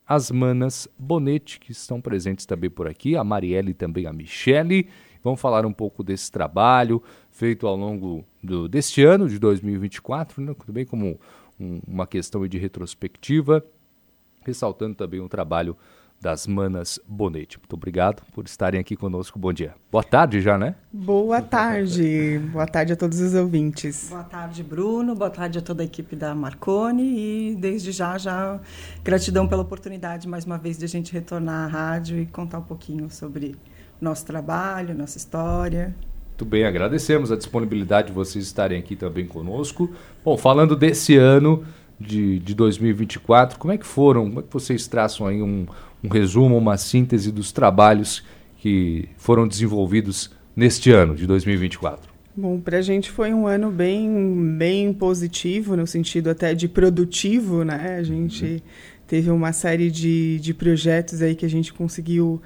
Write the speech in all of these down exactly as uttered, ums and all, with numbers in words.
as Manas Bonetti, que estão presentes também por aqui, a Marielle e também a Michele. Vamos falar um pouco desse trabalho feito ao longo do, deste ano, de dois mil e vinte e quatro, né? Também como um, uma questão de retrospectiva, ressaltando também o trabalho das Manas Bonetti. Muito obrigado por estarem aqui conosco. Bom dia. Boa tarde já, né? Boa tarde. Boa tarde a todos os ouvintes. Boa tarde, Bruno. Boa tarde a toda a equipe da Marconi. E, desde já, já gratidão pela oportunidade, mais uma vez, de a gente retornar à rádio e contar um pouquinho sobre o nosso trabalho, nossa história. Muito bem, agradecemos a disponibilidade de vocês estarem aqui também conosco. Bom, falando desse ano de, de dois mil e vinte e quatro, como é que foram, como é que vocês traçam aí um, um resumo, uma síntese dos trabalhos que foram desenvolvidos neste ano de dois mil e vinte e quatro? Bom, para a gente foi um ano bem, bem positivo, no sentido até de produtivo, né? A gente uhum. teve uma série de, de projetos aí que a gente conseguiu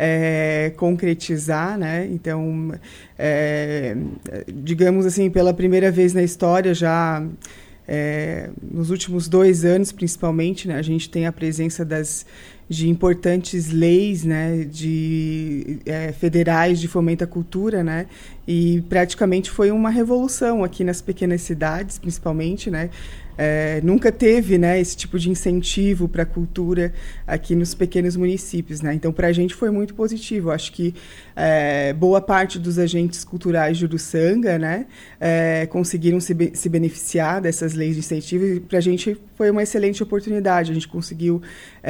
é, concretizar, né? Então, é, digamos assim, pela primeira vez na história, já é, nos últimos dois anos, principalmente, né? A gente tem a presença das de importantes leis, né, de, é, federais de fomento à cultura, né, e praticamente foi uma revolução aqui nas pequenas cidades, principalmente, né, é, nunca teve, né, esse tipo de incentivo para a cultura aqui nos pequenos municípios, né, então para a gente foi muito positivo. Acho que é, boa parte dos agentes culturais de Uruçanga, né, é, conseguiram se, be- se beneficiar dessas leis de incentivo, e para a gente foi uma excelente oportunidade. A gente conseguiu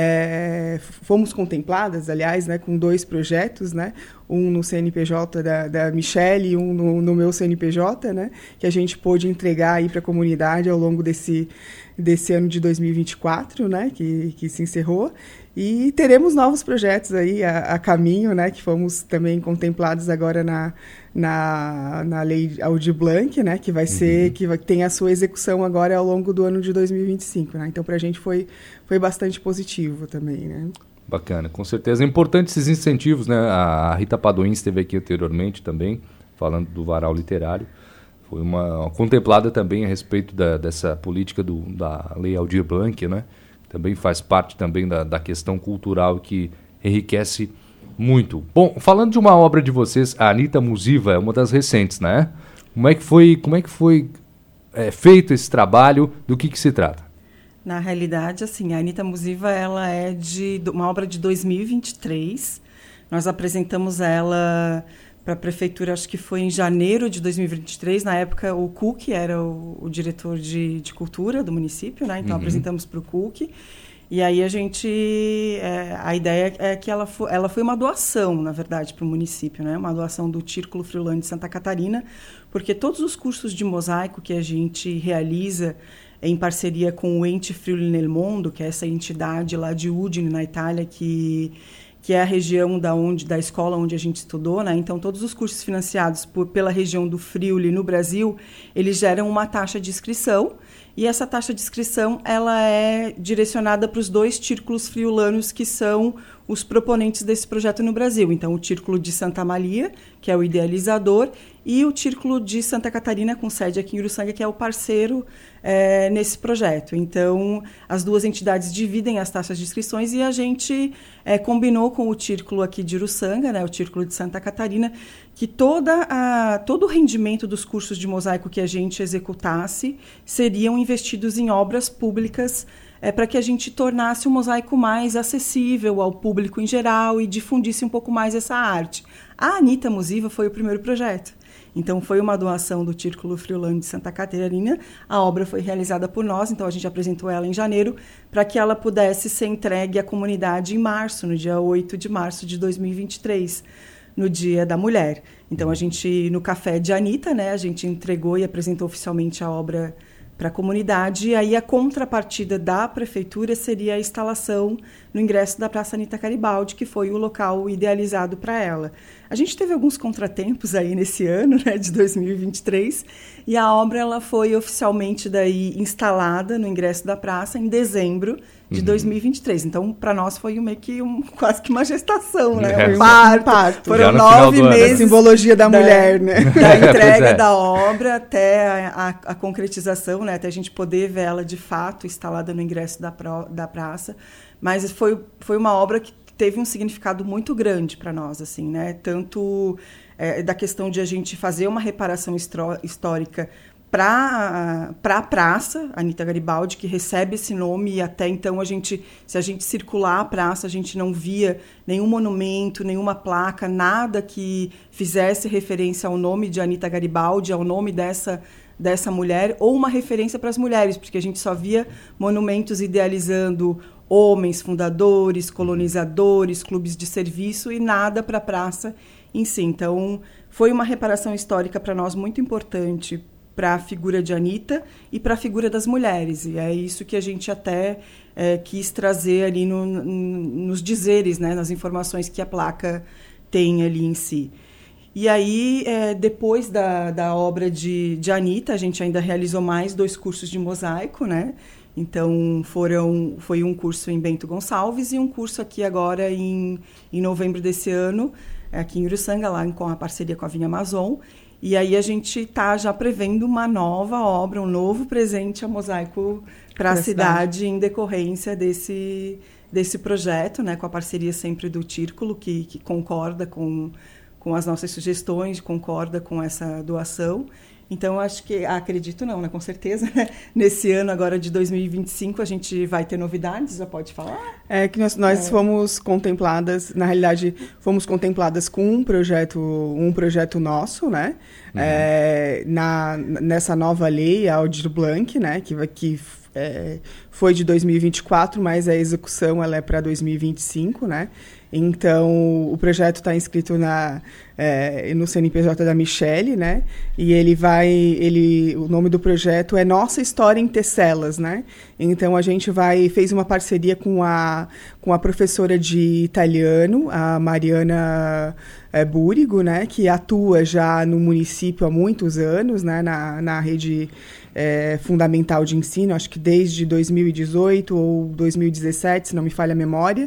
é, fomos contempladas, aliás, né, com dois projetos, né, um no C N P J da, da Michele e um no, no meu C N P J, né, que a gente pôde entregar aí para a comunidade ao longo desse, desse ano de dois mil e vinte e quatro, né, que, que se encerrou. E teremos novos projetos aí a, a caminho, né, que fomos também contemplados agora na, na, na Lei Aldir Blanc, né, que vai ser, uhum. que vai, tem a sua execução agora ao longo do ano de dois mil e vinte e cinco, né. Então, para a gente foi, foi bastante positivo também, né. Bacana, com certeza. É importante esses incentivos, né? A Rita Padoim esteve aqui anteriormente também, falando do varal literário. Foi uma, uma contemplada também a respeito da, dessa política do, da Lei Aldir Blanc, né? Também faz parte também da, da questão cultural que enriquece muito. Bom, falando de uma obra de vocês, a Anitta Musiva é uma das recentes, né? Como é que foi, como é que foi é, feito esse trabalho? Do que, que se trata? Na realidade, assim, a Anitta Musiva, ela é de uma obra de dois mil e vinte e três. Nós apresentamos ela para a prefeitura, acho que foi em janeiro de dois mil e vinte e três. Na época, o Cook era o, o diretor de, de cultura do município, né? Então, uhum. apresentamos para o Cook. E aí a gente... É, a ideia é que ela foi, ela foi uma doação, na verdade, para o município, né? Uma doação do Círculo Friulano de Santa Catarina, porque todos os cursos de mosaico que a gente realiza em parceria com o Ente Friuli nel Mondo, que é essa entidade lá de Udine, na Itália, que, que é a região da, onde, da escola onde a gente estudou, né? Então, todos os cursos financiados por, pela região do Friuli no Brasil, eles geram uma taxa de inscrição, e essa taxa de inscrição ela é direcionada para os dois círculos friulanos que são os proponentes desse projeto no Brasil. Então, o Círculo de Santa Amália, que é o idealizador, e o Círculo de Santa Catarina, com sede aqui em Uruçanga, que é o parceiro é, nesse projeto. Então, as duas entidades dividem as taxas de inscrições e a gente é, combinou com o Círculo aqui de Uruçanga, né, o Círculo de Santa Catarina, que toda a, todo o rendimento dos cursos de mosaico que a gente executasse seriam investidos em obras públicas, é, para que a gente tornasse o mosaico mais acessível ao público em geral e difundisse um pouco mais essa arte. A Anitta Musiva foi o primeiro projeto. Então, foi uma doação do Círculo Friulano de Santa Catarina. A obra foi realizada por nós, então a gente apresentou ela em janeiro, para que ela pudesse ser entregue à comunidade em março, no dia oito de março de dois mil e vinte e três, no Dia da Mulher. Então, a gente, no Café de Anitta, né, a gente entregou e apresentou oficialmente a obra para a comunidade, e aí a contrapartida da prefeitura seria a instalação no ingresso da Praça Anitta Garibaldi, que foi o local idealizado para ela. A gente teve alguns contratempos aí nesse ano, né, de dois mil e vinte e três, e a obra ela foi oficialmente daí instalada no ingresso da praça em dezembro de uhum. dois mil e vinte e três. Então, para nós foi meio que um, quase que uma gestação, né? É. Um parto. parto. Foram nove meses. A simbologia da, da mulher, né? Da entrega é. da obra até a, a, a concretização, né? Até a gente poder ver ela de fato instalada no ingresso da, pro, da praça. Mas foi, foi uma obra que teve um significado muito grande para nós, assim, né? Tanto é, da questão de a gente fazer uma reparação estro, histórica para para a praça Anita Garibaldi, que recebe esse nome, e até então a gente, se a gente circular a praça, a gente não via nenhum monumento, nenhuma placa, nada que fizesse referência ao nome de Anita Garibaldi, ao nome dessa dessa mulher, ou uma referência para as mulheres, porque a gente só via monumentos idealizando homens, fundadores, colonizadores, clubes de serviço, e nada para a praça em si. Então, foi uma reparação histórica para nós muito importante, para a figura de Anita e para a figura das mulheres. E é isso que a gente até é, quis trazer ali no, no, nos dizeres, né, nas informações que a placa tem ali em si. E aí, é, depois da, da obra de, de Anita, a gente ainda realizou mais dois cursos de mosaico, né? Então, foram, foi um curso em Bento Gonçalves e um curso aqui agora em, em novembro desse ano, aqui em Uruçanga, lá com a parceria com a Vinha Amazon. E aí a gente está já prevendo uma nova obra, um novo presente a mosaico para a cidade, cidade em decorrência desse, desse projeto, né? Com a parceria sempre do Círculo, que, que concorda com... com as nossas sugestões, concorda com essa doação. Então, acho que, acredito não, né? Com certeza, né? Nesse ano agora de dois mil e vinte e cinco, a gente vai ter novidades, já pode falar? É que nós, nós é. fomos contempladas, na realidade, fomos contempladas com um projeto, um projeto nosso, né? Uhum. É, na, nessa nova lei, a Aldir Blanc, né? Que, que é, foi de dois mil e vinte e quatro, mas a execução ela é para dois mil e vinte e cinco, né? Então, o projeto está inscrito na, é, no C N P J da Michele, né? E ele vai, ele, o nome do projeto é Nossa História em Tecelas, né? Então, a gente vai, fez uma parceria com a, com a professora de italiano, a Mariana é, Búrigo, né? Que atua já no município há muitos anos, né? Na, na rede é, fundamental de ensino, acho que desde dois mil e dezoito ou dois mil e dezessete, se não me falha a memória.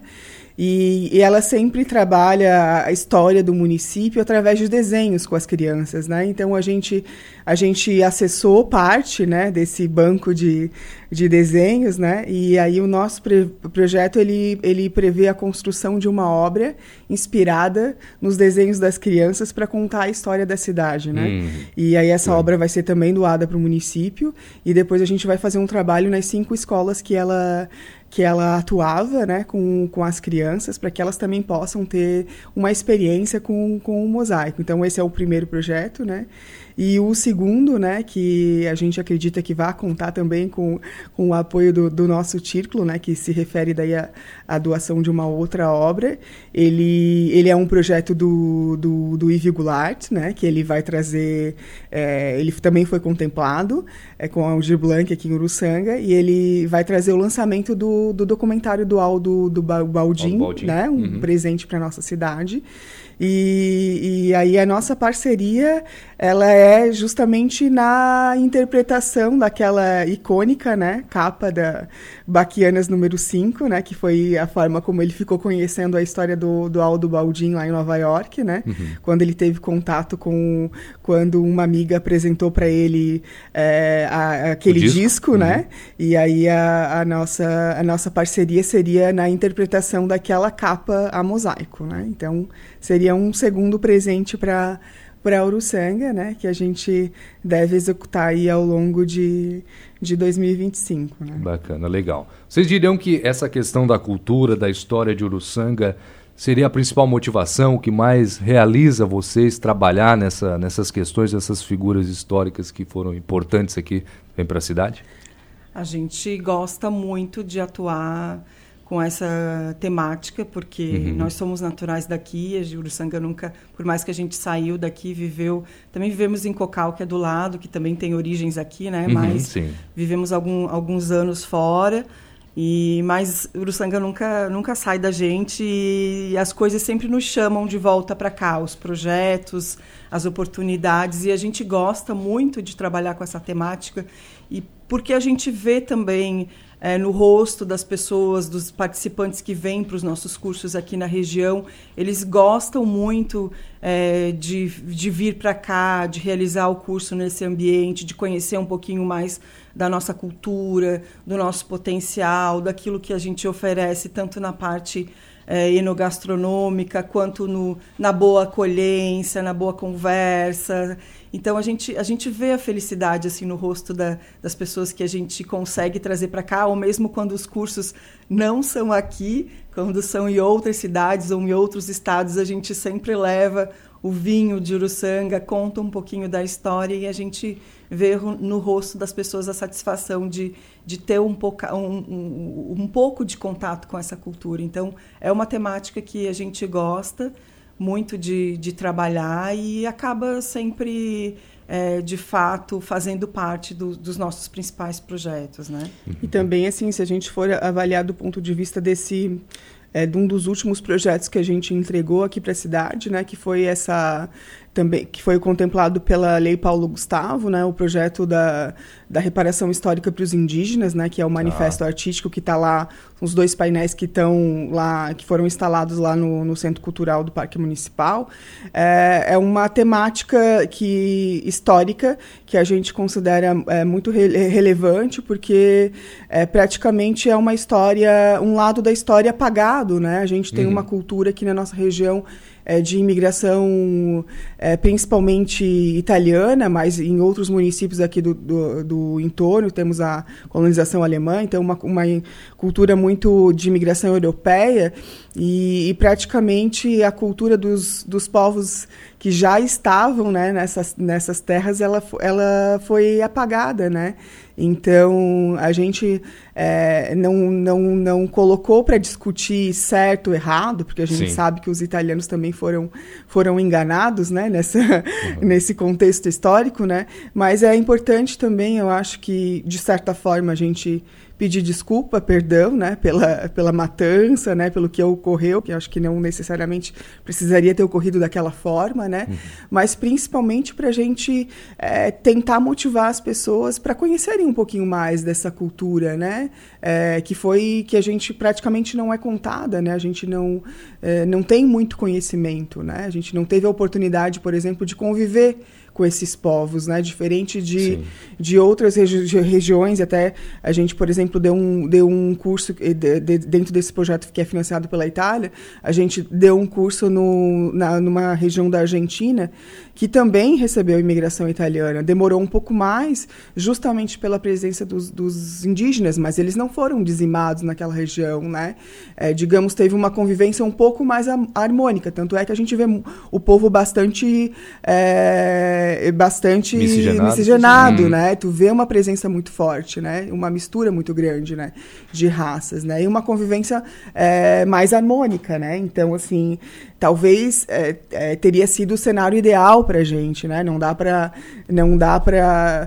E, e ela sempre trabalha a história do município através de desenhos com as crianças, né? Então, a gente, a gente acessou parte, né, desse banco de, de desenhos, né? E aí o nosso pre- projeto, ele, ele prevê a construção de uma obra inspirada nos desenhos das crianças para contar a história da cidade, né? Hum. E aí essa hum. obra vai ser também doada para o município, e depois a gente vai fazer um trabalho nas cinco escolas que ela... que ela atuava, né, com, com as crianças, para que elas também possam ter uma experiência com, com o mosaico. Então, esse é o primeiro projeto, né? E o segundo, né, que a gente acredita que vai contar também com, com o apoio do, do nosso Círculo, né, que se refere daí à, à doação de uma outra obra. Ele, ele é um projeto do, do, do Yves Goulart, né, que ele vai trazer... É, ele também foi contemplado é, com a Aldir Blanc aqui em Uruçanga, e ele vai trazer o lançamento do, do documentário do Aldo do Baldin, Baldin. Né, um uhum. presente para a nossa cidade. E, e aí a nossa parceria, ela é justamente na interpretação daquela icônica, né, capa da Baquianas número cinco, né, que foi a forma como ele ficou conhecendo a história do, do Aldo Baldin lá em Nova York, né, uhum. quando ele teve contato com, quando uma amiga apresentou para ele é, a, aquele disco, disco uhum. né, e aí a, a, nossa, a nossa parceria seria na interpretação daquela capa a mosaico, né, então seria um segundo presente para para Uruçanga, né, que a gente deve executar aí ao longo de, de dois mil e vinte e cinco. Né? Bacana, legal. Vocês diriam que essa questão da cultura, da história de Uruçanga seria a principal motivação, o que mais realiza vocês trabalhar nessa, nessas questões, essas figuras históricas que foram importantes aqui para a cidade? A gente gosta muito de atuar com essa temática, porque uhum. nós somos naturais daqui, a Uruçanga nunca, por mais que a gente saiu daqui, viveu, também vivemos em Cocal, que é do lado, que também tem origens aqui, né, uhum, mas sim. vivemos algum, alguns anos fora, E, mas Uruçanga nunca, nunca sai da gente e as coisas sempre nos chamam de volta para cá, os projetos, as oportunidades, e a gente gosta muito de trabalhar com essa temática, e porque a gente vê também é, no rosto das pessoas, dos participantes que vêm para os nossos cursos aqui na região, eles gostam muito é, de, de vir para cá, de realizar o curso nesse ambiente, de conhecer um pouquinho mais da nossa cultura, do nosso potencial, daquilo que a gente oferece, tanto na parte é, enogastronômica, quanto no, na boa acolhência, na boa conversa. Então, a gente, a gente vê a felicidade assim, no rosto da, das pessoas que a gente consegue trazer para cá, ou mesmo quando os cursos não são aqui, quando são em outras cidades ou em outros estados, a gente sempre leva o vinho de Uruçanga, conta um pouquinho da história e a gente vê no rosto das pessoas a satisfação de, de ter um, pouca, um, um, um pouco de contato com essa cultura. Então, é uma temática que a gente gosta muito de, de trabalhar e acaba sempre, é, de fato, fazendo parte do, dos nossos principais projetos, né? E também, assim, se a gente for avaliar do ponto de vista desse... É, de um dos últimos projetos que a gente entregou aqui para a cidade, né, que foi essa também que foi contemplado pela Lei Paulo Gustavo, né, o projeto da, da reparação histórica para os indígenas, né, que é o manifesto ah. artístico que está lá, os dois painéis que estão lá, que foram instalados lá no, no Centro Cultural do Parque Municipal. É, é uma temática que, histórica que a gente considera é, muito re, relevante, porque é, praticamente é uma história, um lado da história apagado, né? A gente tem uhum. uma cultura aqui na nossa região é, de imigração é, principalmente italiana, mas em outros municípios aqui do, do, do entorno temos a colonização alemã, então uma, uma cultura muito de imigração europeia e, e praticamente a cultura dos, dos povos que já estavam, né, nessas, nessas terras, ela, ela foi apagada, né? Então, a gente é, não, não, não colocou para discutir certo ou errado, porque a gente Sim. sabe que os italianos também foram, foram enganados, né, nessa, uhum. nesse contexto histórico, né? Mas é importante também, eu acho que, de certa forma, a gente pedir desculpa, perdão, né, pela, pela matança, né, pelo que ocorreu, que eu acho que não necessariamente precisaria ter ocorrido daquela forma, né, uhum. mas principalmente para a gente é, tentar motivar as pessoas para conhecerem um pouquinho mais dessa cultura, né, é, que foi que a gente praticamente não é contada, né, a gente não, é, não tem muito conhecimento, né, a gente não teve a oportunidade, por exemplo, de conviver com esses povos, né? Diferente de, de outras regi- de regiões, até a gente, por exemplo, deu um, deu um curso de, de, dentro desse projeto que é financiado pela Itália, a gente deu um curso no, na, numa região da Argentina que também recebeu imigração italiana. Demorou um pouco mais, justamente pela presença dos, dos indígenas, mas eles não foram dizimados naquela região, né? É, digamos, teve uma convivência um pouco mais harmônica, tanto é que a gente vê o povo bastante... É, bastante miscigenado, miscigenado né? Tu vê uma presença muito forte, né? Uma mistura muito grande, né? De raças, né? E uma convivência é, mais harmônica, né? Então, assim, talvez é, é, teria sido o cenário ideal para a gente, né? Não dá para não dá para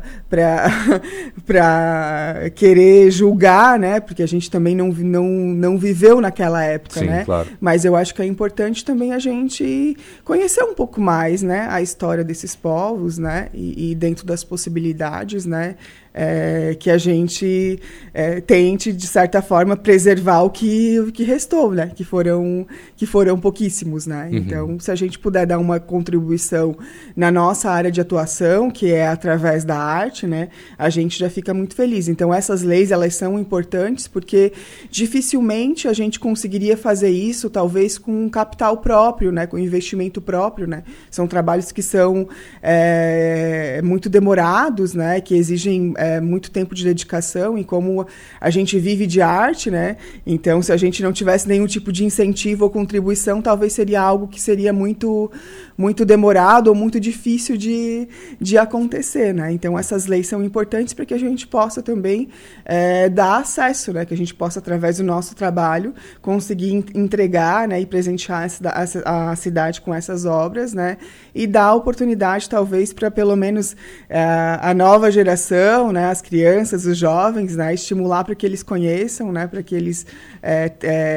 para querer julgar, né? Porque a gente também não, não, não viveu naquela época, Sim, né? Claro. Mas eu acho que é importante também a gente conhecer um pouco mais, né? A história desses povos, né? E, e dentro das possibilidades, né? É, que a gente é, tente, de certa forma, preservar o que, o que restou, né? Que foram, que foram pouquíssimos, né? Uhum. Então, se a gente puder dar uma contribuição na nossa área de atuação, que é através da arte, né? A gente já fica muito feliz. Então, essas leis, elas são importantes porque dificilmente a gente conseguiria fazer isso, talvez, com um capital próprio, né? Com investimento próprio, né? São trabalhos que são é, muito demorados, né? Que exigem é, muito tempo de dedicação, e como a gente vive de arte, né? Então, se a gente não tivesse nenhum tipo de incentivo ou contribuição, talvez seria algo que seria muito, muito demorado ou muito difícil de, de acontecer, né? Então, essas leis são importantes para que a gente possa também é, dar acesso, né? Que a gente possa, através do nosso trabalho, conseguir entregar, né? E presentear a, a cidade com essas obras, né? E dar oportunidade, talvez, para pelo menos é, a nova geração, né, as crianças, os jovens, né, estimular para que eles conheçam, né, para que eles é,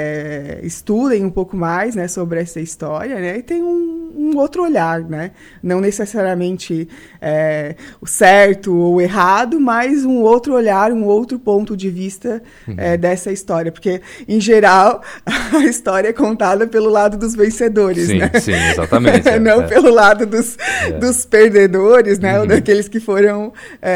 é, estudem um pouco mais, né, sobre essa história, né, e tem um, um outro olhar, né, não necessariamente é, o certo ou o errado, mas um outro olhar, um outro ponto de vista uhum. é, dessa história, porque, em geral, a história é contada pelo lado dos vencedores, sim, né? Sim, exatamente. É, não é. pelo lado dos, é. dos perdedores, né? Uhum. Ou daqueles que foram,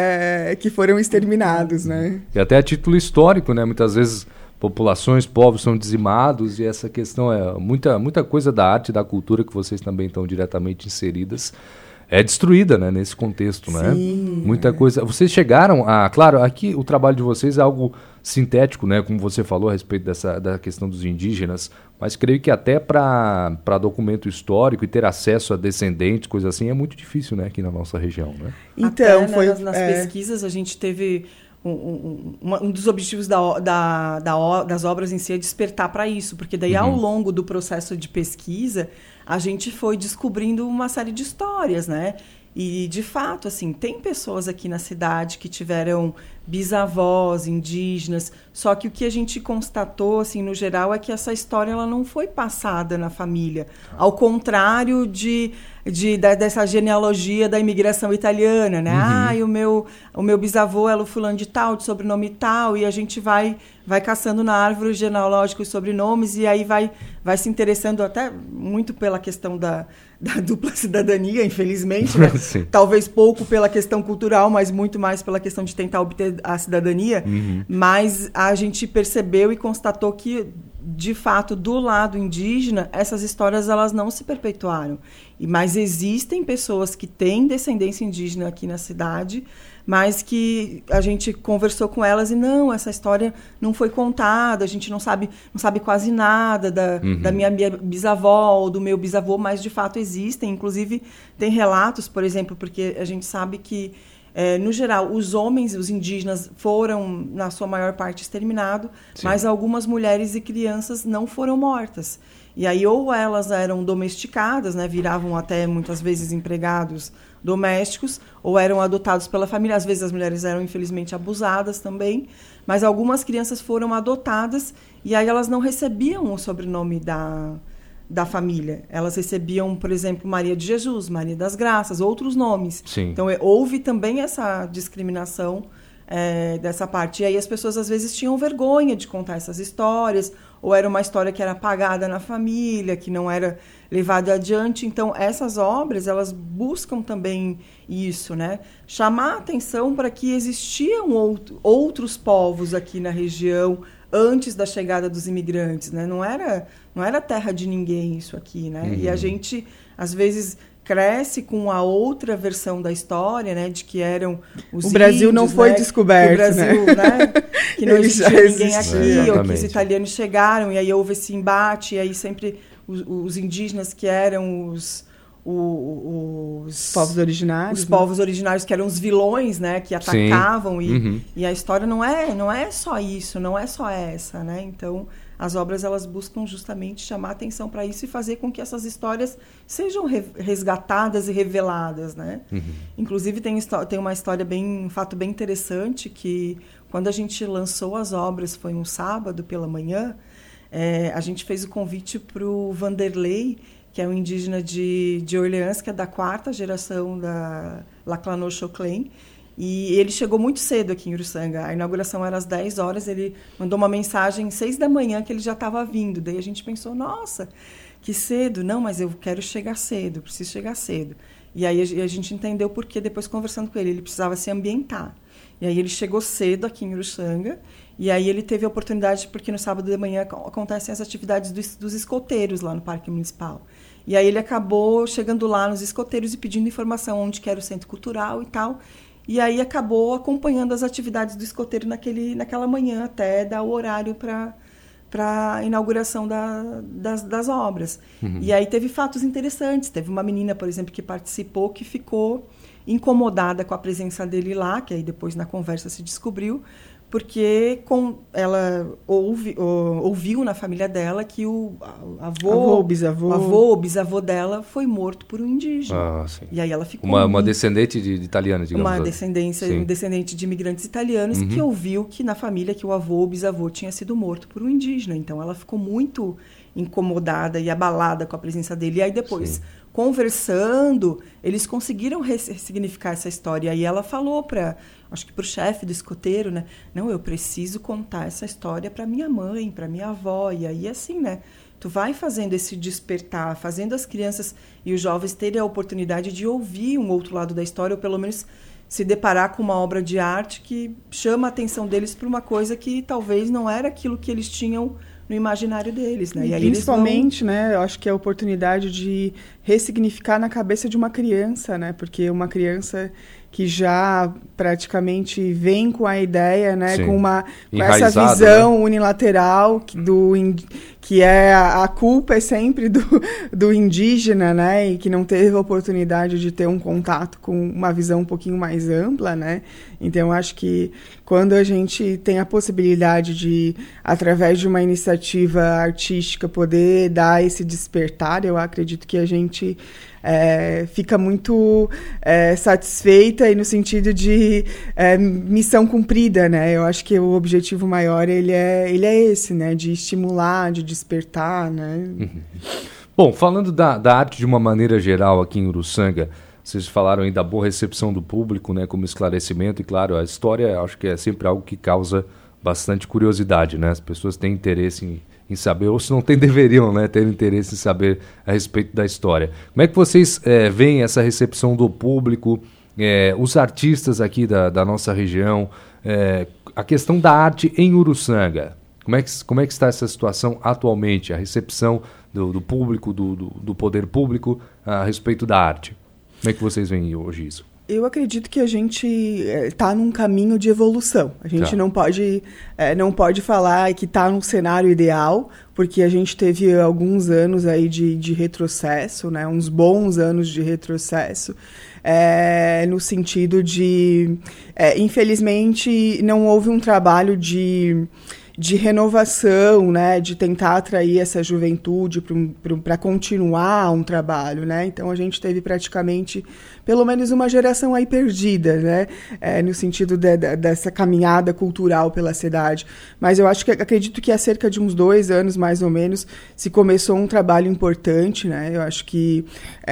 é, que foram exterminados, né? E até a título histórico, né? Muitas vezes populações, povos são dizimados e essa questão é muita, muita coisa da arte e da cultura que vocês também estão diretamente inseridas é destruída, né, nesse contexto, Sim, né? Muita é. coisa. Vocês chegaram a... Claro, aqui o trabalho de vocês é algo sintético, né? Como você falou a respeito dessa, da questão dos indígenas, mas creio que até para documento histórico e ter acesso a descendentes, coisa assim, é muito difícil, né? Aqui na nossa região, né? Então, até, foi... Né, nas, nas é... pesquisas a gente teve... Um, um, um dos objetivos da, da, da, das obras em si é despertar para isso, porque daí, uhum. ao longo do processo de pesquisa, a gente foi descobrindo uma série de histórias, né? E, de fato, assim, tem pessoas aqui na cidade que tiveram bisavós indígenas, só que o que a gente constatou, assim, no geral, é que essa história ela não foi passada na família. Ao contrário de, de, de, dessa genealogia da imigração italiana, né? Uhum. Ah, e o meu, o meu bisavô era o fulano de tal, de sobrenome tal, e a gente vai, vai caçando na árvore genealógica os sobrenomes, e aí vai, vai se interessando até muito pela questão da... da dupla cidadania, infelizmente, né? Talvez pouco pela questão cultural, mas muito mais pela questão de tentar obter a cidadania. Uhum. Mas a gente percebeu e constatou que, de fato, do lado indígena, essas histórias elas não se perpetuaram. E, mas existem pessoas que têm descendência indígena aqui na cidade, mas que a gente conversou com elas e não, essa história não foi contada, a gente não sabe, não sabe quase nada da, uhum. da minha bisavó ou do meu bisavô, mas de fato existem, inclusive tem relatos, por exemplo, porque a gente sabe que, é, no geral, os homens, os indígenas foram, na sua maior parte, exterminados, mas algumas mulheres e crianças não foram mortas. E aí ou elas eram domesticadas, né, viravam até muitas vezes empregados domésticos, ou eram adotados pela família. Às vezes as mulheres eram, infelizmente, abusadas também, mas algumas crianças foram adotadas e aí elas não recebiam o sobrenome da, da família. Elas recebiam, por exemplo, Maria de Jesus, Maria das Graças, outros nomes. Sim. Então, houve também essa discriminação é, dessa parte. E aí as pessoas, às vezes, tinham vergonha de contar essas histórias, ou era uma história que era apagada na família, que não era levada adiante. Então, essas obras, elas buscam também isso, né? Chamar a atenção para que existiam outro, outros povos aqui na região antes da chegada dos imigrantes, né? Não era, não era terra de ninguém isso aqui, né? Uhum. E a gente, às vezes, cresce com a outra versão da história, né, de que eram os o Brasil índios, não foi né, descoberto, que o Brasil, né, né que não existia ninguém aqui, é, ou que os italianos chegaram, e aí houve esse embate, e aí sempre os, os indígenas que eram os, os, os povos originários, os né? povos originários que eram os vilões, né, que atacavam, e, uhum. e a história não é, não é só isso, não é só essa, né, então as obras elas buscam justamente chamar atenção para isso e fazer com que essas histórias sejam re- resgatadas e reveladas, né? Uhum. Inclusive tem, tem uma história bem, um fato bem interessante que quando a gente lançou as obras, foi um sábado pela manhã, é, a gente fez o convite para o Vanderlei, que é um indígena de, de Orleans, que é da quarta geração da Laclanô-Choclen. E ele chegou muito cedo aqui em Uruçanga. A inauguração era às dez horas, ele mandou uma mensagem às seis da manhã que ele já estava vindo. Daí a gente pensou, nossa, que cedo. Não, mas eu quero chegar cedo, preciso chegar cedo. E aí a gente entendeu por que, depois conversando com ele, ele precisava se ambientar. E aí ele chegou cedo aqui em Uruçanga, e aí ele teve a oportunidade, porque no sábado de manhã acontecem as atividades dos, dos escoteiros lá no Parque Municipal. E aí ele acabou chegando lá nos escoteiros e pedindo informação onde que era o centro cultural e tal. E aí acabou acompanhando as atividades do escoteiro naquele, naquela manhã, até dar o horário para para a inauguração da, das, das obras. Uhum. E aí teve fatos interessantes. Teve uma menina, por exemplo, que participou, que ficou incomodada com a presença dele lá, que aí depois na conversa se descobriu, porque com, ela ouve, ou, ouviu na família dela que o avô, avô, bisavô. o avô ou bisavô dela foi morto por um indígena. Ah, sim. E aí ela ficou... Uma, uma descendente de, de italiana, digamos Uma assim. descendência, um descendente de imigrantes italianos uhum. que ouviu que na família que o avô ou bisavô tinha sido morto por um indígena. Então ela ficou muito incomodada e abalada com a presença dele. E aí depois, sim. conversando, eles conseguiram ressignificar essa história. E aí ela falou para... acho que para o chefe do escoteiro, né? Não, eu preciso contar essa história para minha mãe, para minha avó. E aí, assim, né? Tu vai fazendo esse despertar, fazendo as crianças e os jovens terem a oportunidade de ouvir um outro lado da história, ou pelo menos se deparar com uma obra de arte que chama a atenção deles para uma coisa que talvez não era aquilo que eles tinham no imaginário deles, né? E, e aí principalmente, eles vão... né? Eu acho que é a oportunidade de ressignificar na cabeça de uma criança, né? Porque uma criança que já praticamente vem com a ideia, né, Sim. com uma com essa visão, né, unilateral do que é a, a culpa é sempre do, do indígena, né, e que não teve a oportunidade de ter um contato com uma visão um pouquinho mais ampla, né. Então acho que quando a gente tem a possibilidade de, através de uma iniciativa artística, poder dar esse despertar, eu acredito que a gente É, fica muito é, satisfeita e no sentido de é, missão cumprida, né? Eu acho que o objetivo maior ele é, ele é esse, né? De estimular, de despertar, né? Uhum. Bom, falando da, da arte de uma maneira geral aqui em Uruçanga, vocês falaram aí da boa recepção do público, né? Como esclarecimento, e claro, a história acho que é sempre algo que causa bastante curiosidade, né? As pessoas têm interesse em em saber, ou se não tem, deveriam, né, ter interesse em saber a respeito da história. Como é que vocês é, veem essa recepção do público, é, os artistas aqui da, da nossa região, é, a questão da arte em Uruçanga? Como é que, como é que está essa situação atualmente, a recepção do, do público, do, do, do poder público a respeito da arte? Como é que vocês veem hoje isso? Eu acredito que a gente está é, num caminho de evolução. A gente tá. não pode é, não pode falar que está num cenário ideal, porque a gente teve alguns anos aí de, de retrocesso, né? Uns bons anos de retrocesso, é, no sentido de, é, infelizmente, não houve um trabalho de... de renovação, né, de tentar atrair essa juventude para continuar um trabalho, né? Então a gente teve praticamente pelo menos uma geração aí perdida, né, é, no sentido de, de, dessa caminhada cultural pela cidade. Mas eu acho que acredito que há cerca de uns dois anos mais ou menos se começou um trabalho importante, né? Eu acho que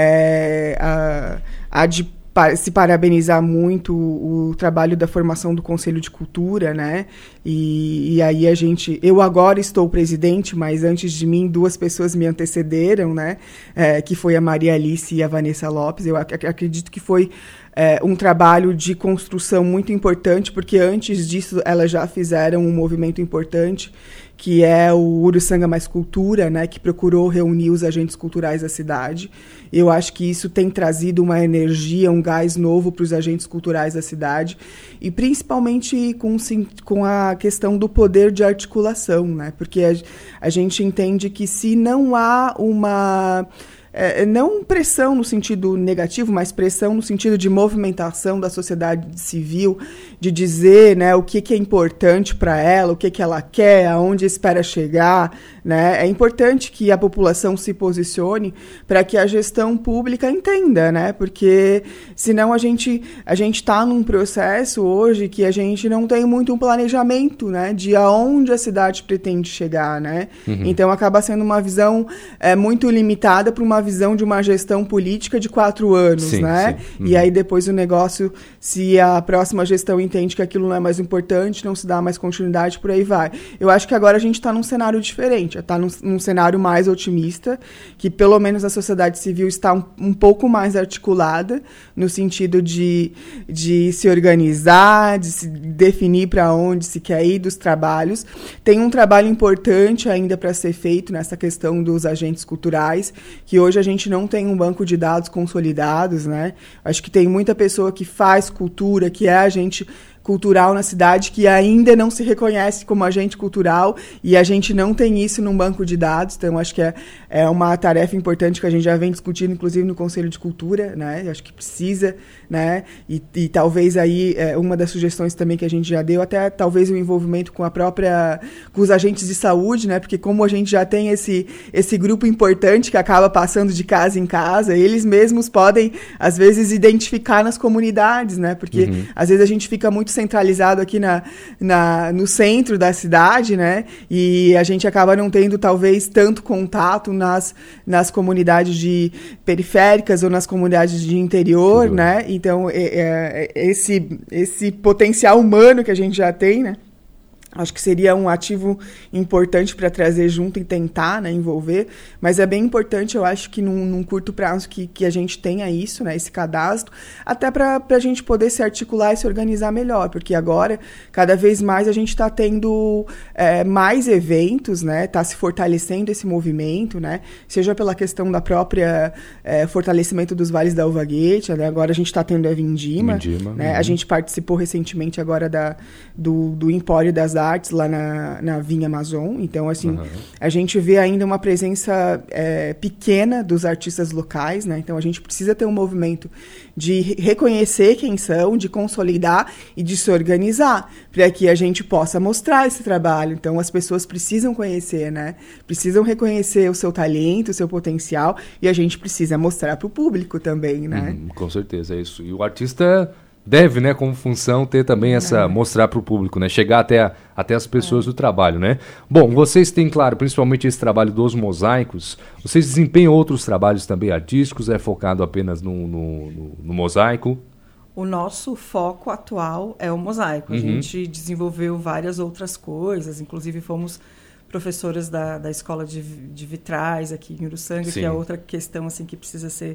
é, a, a de se parabenizar muito o, o trabalho da formação do Conselho de Cultura, né? E, e aí a gente... Eu agora estou presidente, mas antes de mim duas pessoas me antecederam, né? É, que foi a Maria Alice e a Vanessa Lopes. Eu ac- acredito que foi é, um trabalho de construção muito importante, porque antes disso elas já fizeram um movimento importante, que é o Uruçanga Mais Cultura, né, que procurou reunir os agentes culturais da cidade. Eu acho que isso tem trazido uma energia, um gás novo para os agentes culturais da cidade, e principalmente com, com a questão do poder de articulação, né, porque a, a gente entende que se não há uma... É, não pressão no sentido negativo, mas pressão no sentido de movimentação da sociedade civil, de dizer, né, o que, que é importante para ela, o que, que ela quer, aonde espera chegar, né? É importante que a população se posicione para que a gestão pública entenda, né? Porque senão a gente a gente está num processo hoje que a gente não tem muito um planejamento, né, de aonde a cidade pretende chegar, né? Uhum. Então acaba sendo uma visão é, muito limitada para uma visão de uma gestão política de quatro anos, sim, né? Sim. Uhum. E aí depois o negócio, se a próxima gestão entende que aquilo não é mais importante, não se dá mais continuidade, por aí vai. Eu acho que agora a gente está num cenário diferente, está num, num cenário mais otimista, que pelo menos a sociedade civil está um, um pouco mais articulada, no sentido de, de se organizar, de se definir para onde se quer ir, dos trabalhos. Tem um trabalho importante ainda para ser feito nessa questão dos agentes culturais, que hoje a gente não tem um banco de dados consolidados, né? Acho que tem muita pessoa que faz cultura, que é agente cultural na cidade que ainda não se reconhece como agente cultural e a gente não tem isso num banco de dados, então acho que é, é uma tarefa importante que a gente já vem discutindo, inclusive no Conselho de Cultura, né? Acho que precisa, né? E, e talvez aí é, uma das sugestões também que a gente já deu, até talvez o envolvimento com a própria, com os agentes de saúde, né? Porque como a gente já tem esse, esse grupo importante que acaba passando de casa em casa, eles mesmos podem, às vezes, identificar nas comunidades, né? Porque uhum. às vezes a gente fica muito centralizado aqui na, na, no centro da cidade, né? E a gente acaba não tendo, talvez, tanto contato nas, nas comunidades de periféricas ou nas comunidades de interior, Tudo. né? Então, é, é, esse, esse potencial humano que a gente já tem, né? Acho que seria um ativo importante para trazer junto e tentar, né, envolver, mas é bem importante, eu acho que num, num curto prazo que, que a gente tenha isso, né, esse cadastro, até para a gente poder se articular e se organizar melhor, porque agora, cada vez mais a gente está tendo é, mais eventos, né, está se fortalecendo esse movimento, né, seja pela questão da própria é, fortalecimento dos vales da Uva Guete, né, agora a gente está tendo a Vindima, Vindima né, uhum. a gente participou recentemente agora da, do, do Empório das Artes lá na, na Vinha Amazon, então assim, uhum. a gente vê ainda uma presença é, pequena dos artistas locais, né? Então a gente precisa ter um movimento de reconhecer quem são, de consolidar e de se organizar, para que a gente possa mostrar esse trabalho. Então as pessoas precisam conhecer, né? Precisam reconhecer o seu talento, o seu potencial, e a gente precisa mostrar para o público também, né? Uhum, com certeza, é isso. E o artista deve, né, como função, ter também essa, é. mostrar para o público, né, chegar até, a, até as pessoas é. do trabalho, né. Bom, vocês têm, claro, principalmente esse trabalho dos mosaicos, vocês desempenham outros trabalhos também artísticos, é focado apenas no, no, no, no mosaico? O nosso foco atual é o mosaico, a uhum. gente desenvolveu várias outras coisas, inclusive fomos professoras da, da escola de, de vitrais aqui em Uruçanga, Sim. que é outra questão, assim, que precisa ser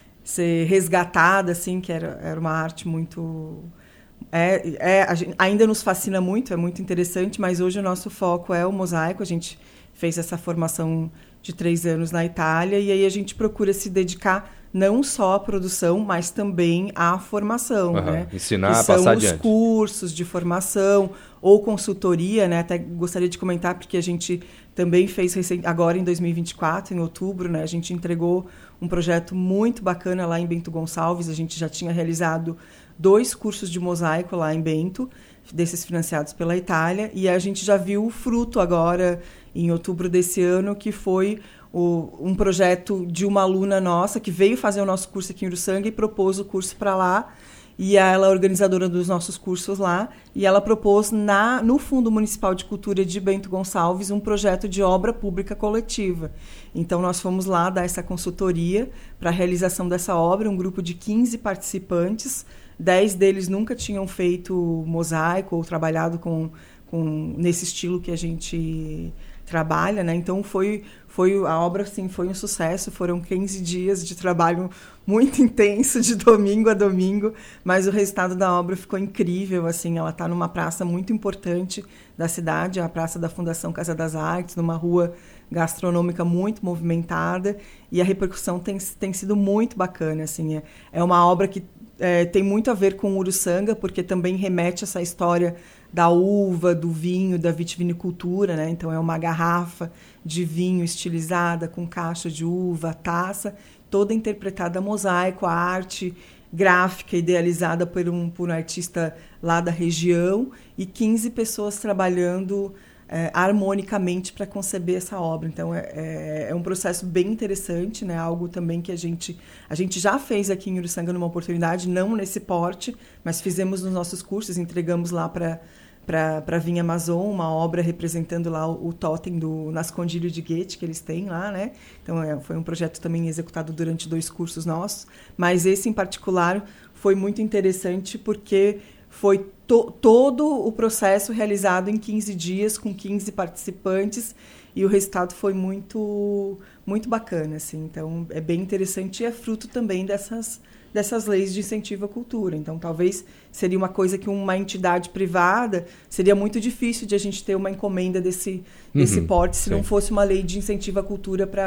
ser resgatada, assim, que era, era uma arte muito... É, é, a gente, ainda nos fascina muito, é muito interessante, mas hoje o nosso foco é o mosaico. A gente fez essa formação de três anos na Itália e aí a gente procura se dedicar não só à produção, mas também à formação. Uhum. Né? Ensinar que a passar são adiante. Os cursos de formação ou consultoria, né? Até gostaria de comentar, porque a gente também fez agora em dois mil e vinte e quatro, em outubro, né? A gente entregou um projeto muito bacana lá em Bento Gonçalves. A gente já tinha realizado dois cursos de mosaico lá em Bento, desses financiados pela Itália, e a gente já viu o fruto agora, em outubro desse ano, que foi o, um projeto de uma aluna nossa que veio fazer o nosso curso aqui em Uruçanga e propôs o curso para lá. E ela é organizadora dos nossos cursos lá, e ela propôs na, no Fundo Municipal de Cultura de Bento Gonçalves um projeto de obra pública coletiva. Então, nós fomos lá dar essa consultoria para a realização dessa obra, um grupo de quinze participantes, dez deles nunca tinham feito mosaico ou trabalhado com, com, nesse estilo que a gente trabalha, né? Então, foi, foi a obra assim, foi um sucesso, foram quinze dias de trabalho muito intenso, de domingo a domingo, mas o resultado da obra ficou incrível, assim, ela está numa praça muito importante da cidade, a Praça da Fundação Casa das Artes, numa rua gastronômica muito movimentada, e a repercussão tem, tem sido muito bacana, assim, é, é uma obra que é, tem muito a ver com Uruçanga, porque também remete a essa história da uva, do vinho, da vitivinicultura, né? Então é uma garrafa de vinho estilizada com caixa de uva, taça, toda interpretada a mosaico, a arte gráfica idealizada por um, por um artista lá da região e quinze pessoas trabalhando é, harmonicamente para conceber essa obra. Então, é, é, é um processo bem interessante, né? Algo também que a gente, a gente já fez aqui em Uruçanga numa oportunidade, não nesse porte, mas fizemos nos nossos cursos, entregamos lá para para a Vinha Amazon, uma obra representando lá o, o totem do Nascondilho de Goethe, que eles têm lá, né? Então, é, foi um projeto também executado durante dois cursos nossos, mas esse, em particular, foi muito interessante porque foi to, todo o processo realizado em quinze dias, com quinze participantes, e o resultado foi muito, muito bacana, assim. Então, é bem interessante e é fruto também dessas... dessas leis de incentivo à cultura. Então, talvez seria uma coisa que uma entidade privada seria muito difícil de a gente ter uma encomenda desse, uhum, desse porte se sim. não fosse uma lei de incentivo à cultura para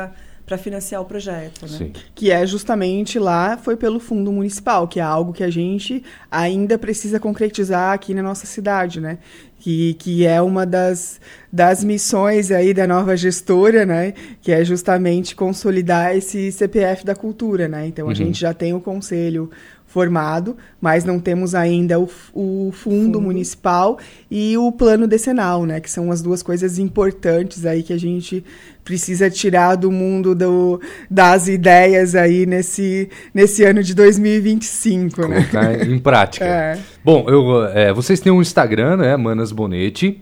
para financiar o projeto, né? Sim. Que é justamente lá, foi pelo Fundo Municipal, que é algo que a gente ainda precisa concretizar aqui na nossa cidade, né? Que, que é uma das, das missões aí da nova gestora, né? Que é justamente consolidar esse C P F da cultura, né? Então, a uhum. gente já tem o conselho formado, mas não temos ainda o, o fundo, fundo municipal e o plano decenal, né? Que são as duas coisas importantes aí que a gente precisa tirar do mundo do, das ideias aí nesse, nesse ano de dois mil e vinte e cinco, né? Colocar em prática. É. Bom, eu, é, vocês têm um Instagram, né? Manas Bonetti.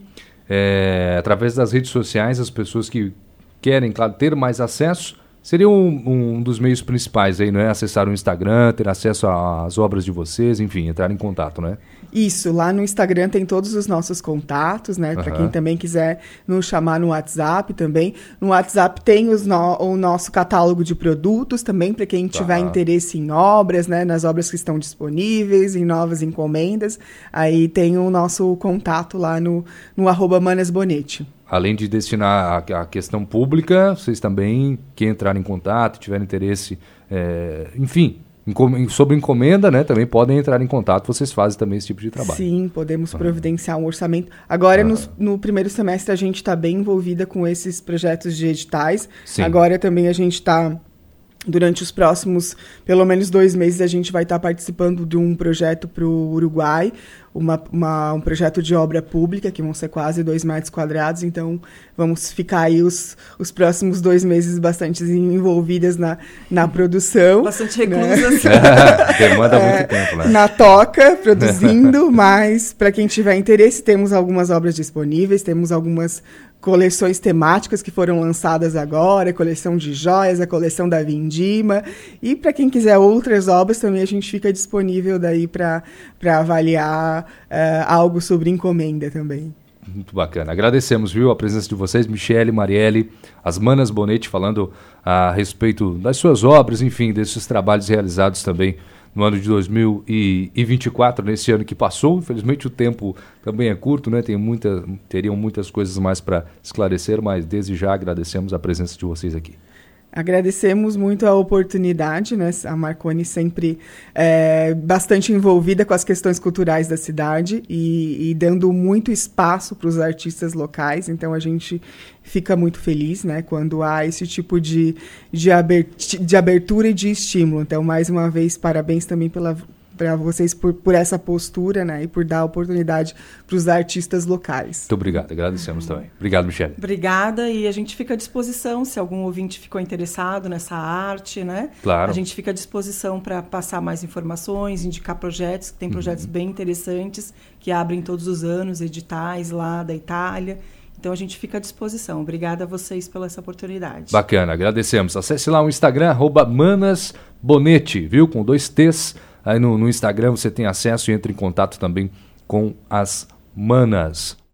É, através das redes sociais, as pessoas que querem, claro, ter mais acesso, seria um, um dos meios principais aí, não é? Acessar o Instagram, ter acesso às obras de vocês, enfim, entrar em contato, né? Isso, lá no Instagram tem todos os nossos contatos, né? Uhum. Para quem também quiser nos chamar no WhatsApp também. No WhatsApp tem os no, o nosso catálogo de produtos também, para quem tiver ah. interesse em obras, né? Nas obras que estão disponíveis, em novas encomendas. Aí tem o nosso contato lá no, no arroba Manas Bonetti. Além de destinar a, a questão pública, vocês também, quem entrar em contato, tiver interesse, é, enfim, encom- sobre encomenda, né, também podem entrar em contato, vocês fazem também esse tipo de trabalho. Sim, podemos uhum. providenciar um orçamento. Agora, uhum. no, no primeiro semestre, a gente está bem envolvida com esses projetos de editais. Sim. Agora também a gente está... Durante os próximos, pelo menos dois meses, a gente vai estar participando de um projeto para o Uruguai, uma, uma, um projeto de obra pública, que vão ser quase dois metros quadrados, então vamos ficar aí os, os próximos dois meses bastante envolvidas na, na produção. Bastante reclusas. Né? Demanda é, muito tempo, né? Na toca, produzindo, mas para quem tiver interesse, temos algumas obras disponíveis, temos algumas coleções temáticas que foram lançadas agora, a coleção de joias, a coleção da Vindima, e para quem quiser outras obras também a gente fica disponível daí para para avaliar uh, algo sobre encomenda também. Muito bacana. Agradecemos, viu, a presença de vocês, Michele, Marielle, as Manas Bonetti, falando a respeito das suas obras, enfim, desses trabalhos realizados também no ano de dois mil e vinte e quatro, nesse ano que passou. Infelizmente o tempo também é curto, né? Tem muita, teriam muitas coisas mais para esclarecer, mas desde já agradecemos a presença de vocês aqui. Agradecemos muito a oportunidade, né? A Marconi sempre é, bastante envolvida com as questões culturais da cidade e, e dando muito espaço para os artistas locais, então a gente fica muito feliz, né, quando há esse tipo de, de, abert, de abertura e de estímulo. Então, mais uma vez, parabéns também pela... para vocês por, por essa postura, né, e por dar oportunidade para os artistas locais. Muito obrigado, agradecemos também. Obrigado, Michele. Obrigada, e a gente fica à disposição, se algum ouvinte ficou interessado nessa arte, né? Claro. A gente fica à disposição para passar mais informações, indicar projetos, que tem projetos uhum. bem interessantes, que abrem todos os anos, editais lá da Itália. Então, a gente fica à disposição. Obrigada a vocês pela essa oportunidade. Bacana, agradecemos. Acesse lá o Instagram, arroba Manas Bonetti, viu? Com dois T's. Aí no, no Instagram você tem acesso e entra em contato também com as Manas.